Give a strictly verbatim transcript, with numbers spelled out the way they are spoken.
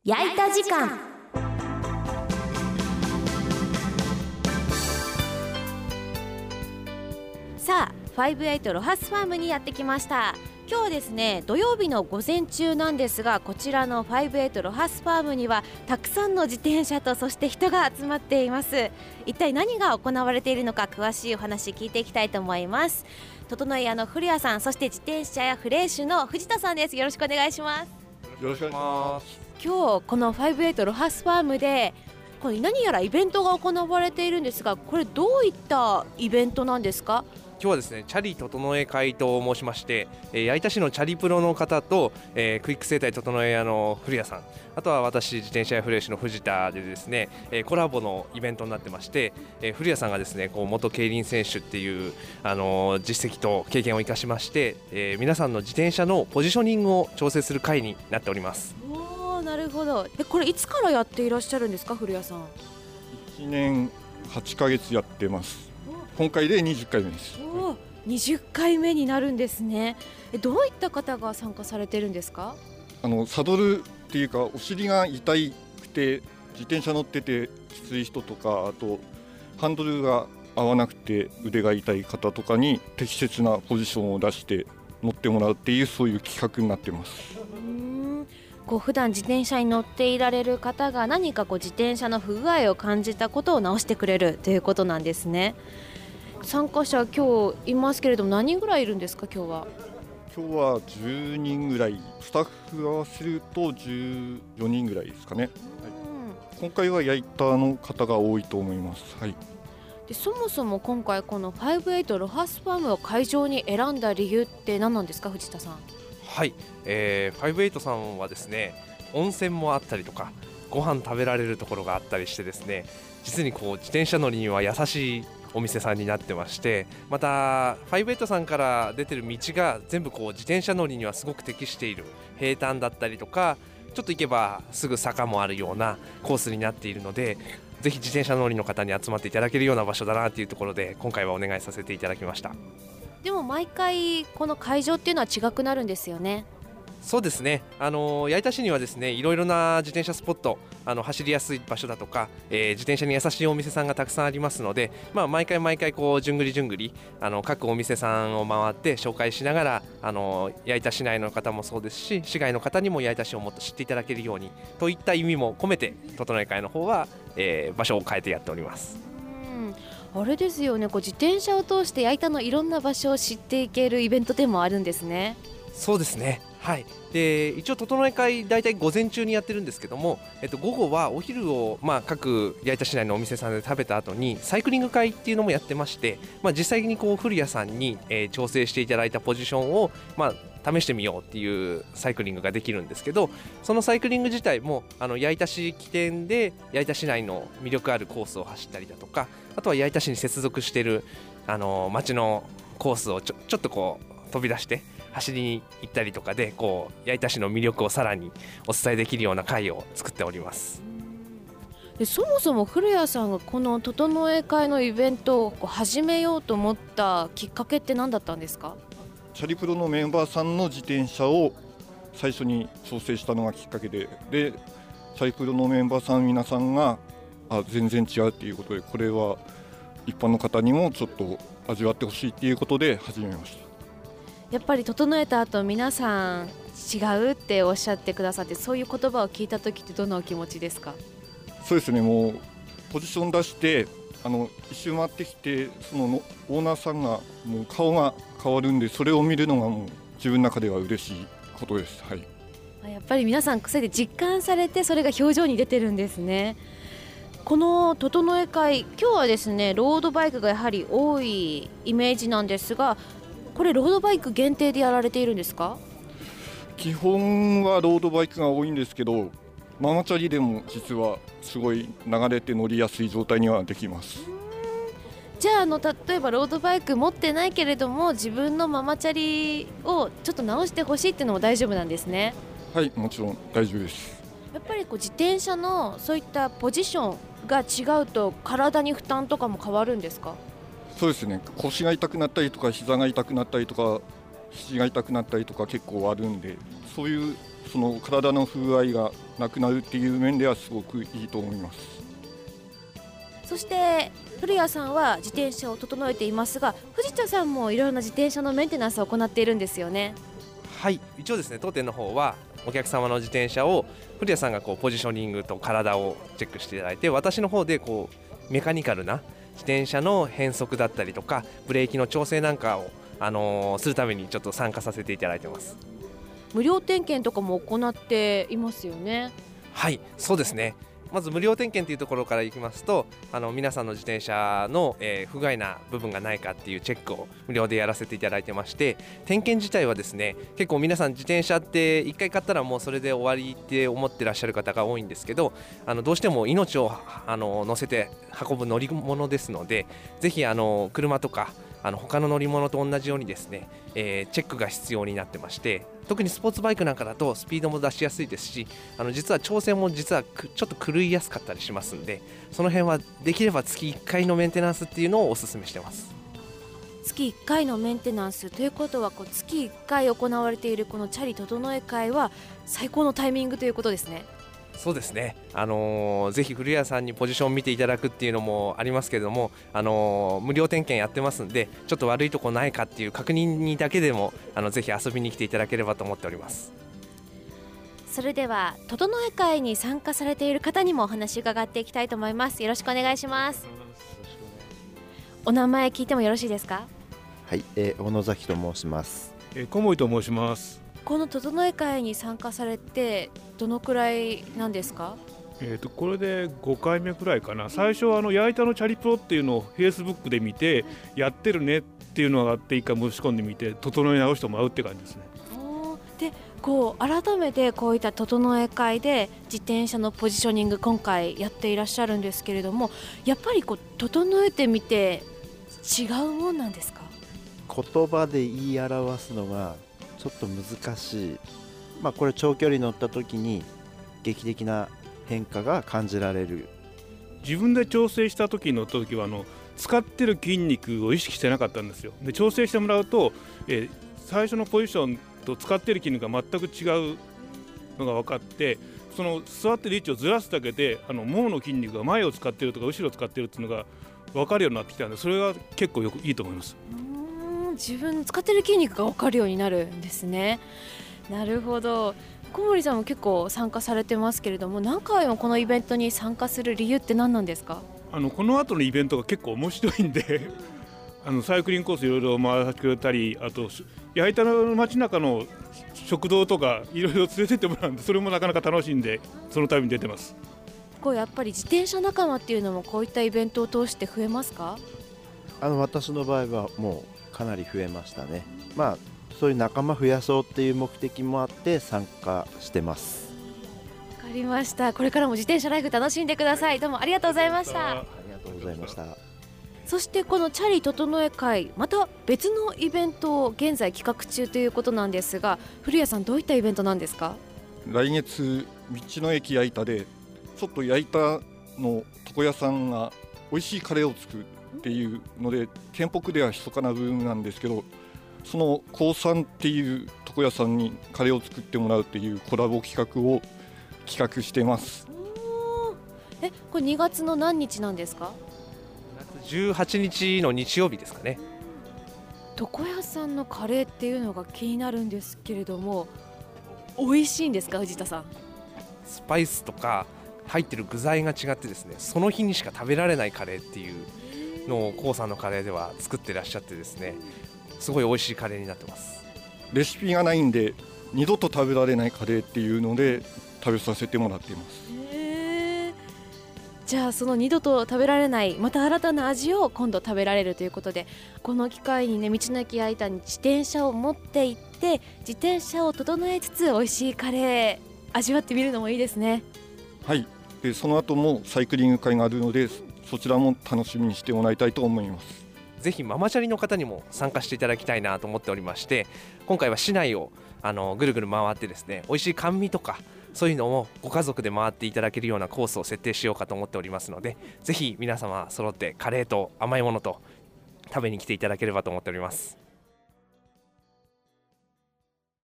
焼いた時間。さあファイブエイトロハスファームにやってきました。今日はですね、土曜日の午前中なんですが、こちらのファイブエイトロハスファームにはたくさんの自転車とそして人が集まっています。一体何が行われているのか、詳しいお話聞いていきたいと思います。整い屋の古谷さん、そして自転車やフレッシュの藤田さんです。よろしくお願いします。 よろしくお願いします。 今日このファイブエイトロハスファームでこれ何やらイベントが行われているんですが、これどういったイベントなんですか？ 今日はですね、チャリ整え会と申しまして、えー、矢板市のチャリプロの方と、えー、クイック生態整え屋の古谷さん、あとは私自転車やフレッシュの藤田でですね、えー、コラボのイベントになってまして、えー、古谷さんがですね、こう元競輪選手っていう、あのー、実績と経験を生かしまして、えー、皆さんの自転車のポジショニングを調整する会になっております。 おー、なるほど。えこれいつからやっていらっしゃるんですか、古谷さん？ いちねんはちかげつやってます。今回でにじゅっかいめです。 おにじゅっかいめになるんですね。えどういった方が参加されてるんですか？ あのサドルっていうか、お尻が痛くて自転車乗っててきつい人とか、あとハンドルが合わなくて腕が痛い方とかに適切なポジションを出して乗ってもらうっていう、そういう企画になってます。 うーんこう普段自転車に乗っていられる方が何かこう自転車の不具合を感じたことを直してくれるということなんですね。参加者今日いますけれども、何人ぐらいいるんですか？今日は今日はじゅうにんぐらい、スタッフ合わせるとじゅうよにんぐらいですかね。はい、今回は焼いたの方が多いと思います。はい、 でそもそも今回このファイブエイトロハスファームを会場に選んだ理由って何なんですか、藤田さん？ はい、えー、ファイブエイトさんはですね、温泉もあったりとかご飯食べられるところがあったりしてですね、実にこう自転車乗りには優しいお店さんになってまして、またファイブエイトさんから出てる道が全部こう自転車乗りにはすごく適している、平坦だったりとかちょっと行けばすぐ坂もあるようなコースになっているので、ぜひ自転車乗りの方に集まっていただけるような場所だなというところで、今回はお願いさせていただきました。 でも毎回この会場っていうのは違くなるんですよね？ そうですね、あの矢板市にはですね、いろいろな自転車スポット、あの走りやすい場所だとか、えー、自転車に優しいお店さんがたくさんありますので、まあ、毎回毎回こうじゅんぐりじゅんぐりあの各お店さんを回って紹介しながら、あの矢板市内の方もそうですし、市外の方にも矢板市をもっと知っていただけるようにといった意味も込めて、整え会の方は、えー、場所を変えてやっております。 うん、あれですよね、こう自転車を通して矢板のいろんな場所を知っていけるイベントでもあるんですね。 そうですね、はい、で一応整え会大体午前中にやってるんですけども、えっと、午後はお昼を、まあ、各矢板市内のお店さんで食べた後にサイクリング会っていうのもやってまして、まあ、実際にこう古谷さんに、えー、調整していただいたポジションを、まあ、試してみようっていうサイクリングができるんですけど、そのサイクリング自体もあの矢板市起点で矢板市内の魅力あるコースを走ったりだとか、あとは矢板市に接続しているあの街のコースをちょ、ちょっとこう飛び出して走りに行ったりとかで、こう矢板市の魅力をさらにお伝えできるような会を作っております。 でそもそも古谷さんがこの整え会のイベントをこう始めようと思ったきっかけって何だったんですか？ チャリプロのメンバーさんの自転車を最初に調整したのがきっかけで、でチャリプロのメンバーさん皆さんがあ全然違うっていうことで、これは一般の方にもちょっと味わってほしいっていうことで始めました。 やっぱり整えた後皆さん違うっておっしゃってくださって、そういう言葉を聞いた時ってどんなお気持ちですか？ そうですね、もうポジション出してあの一周回ってきて、そのオーナーさんがもう顔が変わるんで、それを見るのがもう自分の中では嬉しいことです。はい、 やっぱり皆さん癖で実感されて、それが表情に出てるんですね。この整え会、今日はですねロードバイクがやはり多いイメージなんですが、これロードバイク限定でやられているんですか？ 基本はロードバイクが多いんですけど、ママチャリでも実はすごい流れて乗りやすい状態にはできます。 じゃあ、あの例えばロードバイク持ってないけれども自分のママチャリをちょっと直してほしいっていうのも大丈夫なんですね？ はい、もちろん大丈夫です。 やっぱりこう自転車のそういったポジションが違うと体に負担とかも変わるんですか？ そうですね、腰が痛くなったりとか膝が痛くなったりとか肘が痛くなったりとか結構あるんで、そういうその体の不具合がなくなるっていう面ではすごくいいと思います。 そして古谷さんは自転車を整えていますが、藤田さんもいろいろな自転車のメンテナンスを行っているんですよね。 はい、一応ですね当店の方はお客様の自転車を古谷さんがこうポジショニングと体をチェックしていただいて、私の方でこうメカニカルな自転車の変速だったりとかブレーキの調整なんかを、あのー、するためにちょっと参加させていただいてます。 無料点検とかも行っていますよね。 はい、そうですね。まず無料点検というところからいきますと、あの皆さんの自転車の、えー、不具合な部分がないかっていうチェックを無料でやらせていただいてまして、点検自体はですね結構皆さん自転車っていっかい買ったらもうそれで終わりって思ってらっしゃる方が多いんですけど、あのどうしても命をあの乗せて運ぶ乗り物ですので、ぜひあの車とかあの他の乗り物と同じようにですね、えー、チェックが必要になってまして、特にスポーツバイクなんかだとスピードも出しやすいですし、あの実は調整も実はちょっと狂いやすかったりしますんで、その辺はできれば月いっかいのメンテナンスっていうのをお勧めしてます。 月いっかいのメンテナンスということは、こう月いっかい行われているこのチャリ整え会は最高のタイミングということですね。 そうですね、あのー、ぜひ古谷さんにポジションを見ていただくっていうのもありますけれども、あのー、無料点検やってますんで、ちょっと悪いとこないかっていう確認にだけでもあのぜひ遊びに来ていただければと思っております。 それでは整え会に参加されている方にもお話伺っていきたいと思います。よろしくお願いします。お名前聞いてもよろしいですか？ はい、えー、小野崎と申します。 えー、小森と申します。 この整え会に参加されてどのくらいなんですか？ えー、とこれでごかいめくらいかな。最初はあの矢板のチャリプロっていうのをフェイスブックで見て、やってるねっていうのがあって、一回申し込んでみて整え直してもらうって感じですね。 でこう改めてこういった整え会で自転車のポジショニング今回やっていらっしゃるんですけれども、やっぱりこう整えてみて違うもんなんですか？ 言葉で言い表すのがちょっと難しい、まあ、これ長距離乗った時に劇的な変化が感じられる。 自分で調整した時乗った時はあの使ってる筋肉を意識してなかったんですよ。で調整してもらうと、えー、最初のポジションと使ってる筋肉が全く違うのが分かって、その座ってる位置をずらすだけであのももの筋肉が前を使ってるとか後ろを使ってるっていうのが分かるようになってきたので、それが結構よくいいと思います。 自分使ってる筋肉が分かるようになるんですね。なるほど。小森さんも結構参加されてますけれども、何回もこのイベントに参加する理由って何なんですか？ あのこの後のイベントが結構面白いんであのサイクリングコースいろいろ回らせてくれたり、あと矢板の街中の食堂とかいろいろ連れてってもらうんで、それもなかなか楽しいんで、その度に出てます。 こうやっぱり自転車仲間っていうのもこういったイベントを通して増えますか？ あの私の場合はもうかなり増えましたね。まあそういう仲間増やそうっていう目的もあって参加してます。 わかりました。これからも自転車ライフ楽しんでください。どうもありがとうございました。 ありがとうございました。 そしてこのチャリ整え会、また別のイベントを現在企画中ということなんですが、古谷さんどういったイベントなんですか？ 来月道の駅矢板でちょっと矢板の床屋さんが美味しいカレーを作るっていうので、店舗では密かな部分なんですけど、その高さんっていう床屋さんにカレーを作ってもらうっていうコラボ企画を企画してます。 え、これにがつの何日なんですか？ にがつじゅうはちにちの日曜日ですかね。 床屋さんのカレーっていうのが気になるんですけれども、美味しいんですか藤田さん？ スパイスとか入ってる具材が違ってですね、その日にしか食べられないカレーっていうのをコウさんのカレーでは作ってらっしゃってですね、すごい美味しいカレーになってます。 レシピがないんで二度と食べられないカレーっていうので食べさせてもらっています。 へー、じゃあその二度と食べられないまた新たな味を今度食べられるということで、この機会にね、道の駅矢板に自転車を持って行って自転車を整えつつ美味しいカレー味わってみるのもいいですね。 はい、でその後もサイクリング会があるので、そちらも楽しみにしてもらいたいと思います。 ぜひママチャリの方にも参加していただきたいなと思っておりまして、今回は市内をあのぐるぐる回ってですね、美味しい甘味とかそういうのをご家族で回っていただけるようなコースを設定しようかと思っておりますので、ぜひ皆様揃ってカレーと甘いものと食べに来ていただければと思っております。